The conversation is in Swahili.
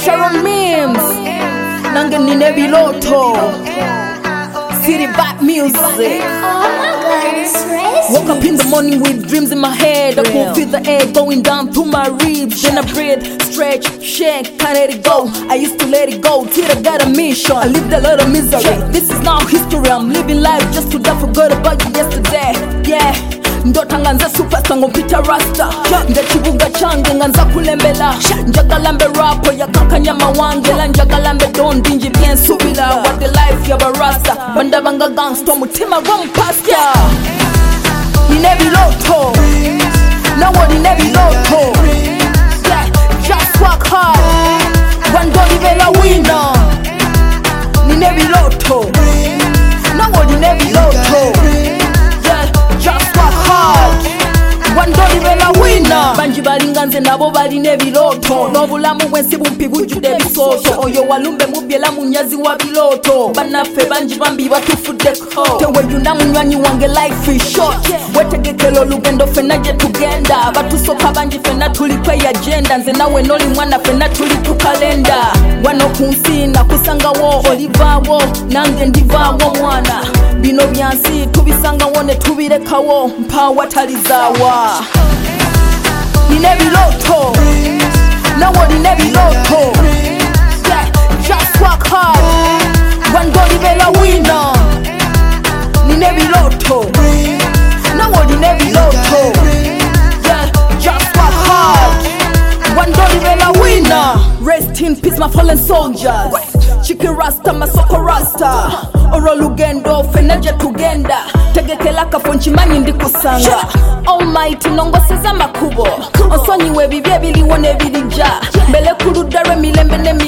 Sharon Mims nange nine biloto City Vibe Music. Oh my God, it's racing. Woke up in the morning with dreams in my head. I could feel the air going down through my ribs. Then I breathe, stretch, shake, can't let it go. I used to let it go till I got a mission. I lived a lot of misery. This is now history. I'm living life just to die. Forgot about you yesterday. Yeah. Ndota nganza superstar ngompita rasta Ndachibuga change nganza kulembela Njagalambe rapo ya kakanyama wangela Njagalambe don dinji bien subila What the life ya barasta Banda banga gangsta mutima wrong pasta Nine biloto No one in every loto Yeah, just work hard One don't even a winner Nine biloto No one in every loto Just work hard One don't even a winner Banji balinganze nabo baline biloto Nobulamu bwensi bumpi bujude bisoto Oyo walumbe mubyela munyazi wa biloto Banafe banji bambi batufudeko Tewe yuna munywanyi wange life is short Wetegekelo lugendo fena je tugenda Batusoka banji fena tulikwe agenda Nze nawe noli mwana fena tuliku kalenda Wano kunsina kusanga wo olivawo Nange ndivawo mwana Bino byansi tubisanga wone tubirekawo Mpawa talizawa Nine biloto Nawo nine biloto Yeah, just work hard One don't even a winner Nine biloto Nawo nine biloto Yeah, just work hard One don't even a winner Rest in peace my fallen soldiers Chicken rasta masoko rasta Oro lugendo feneje tugenda Tegekela kafonchimanyi ndi kusanga Almighty nongoseza makubo Onsonyiwe bibye biliwone bilija Mbele kurudare milembe ne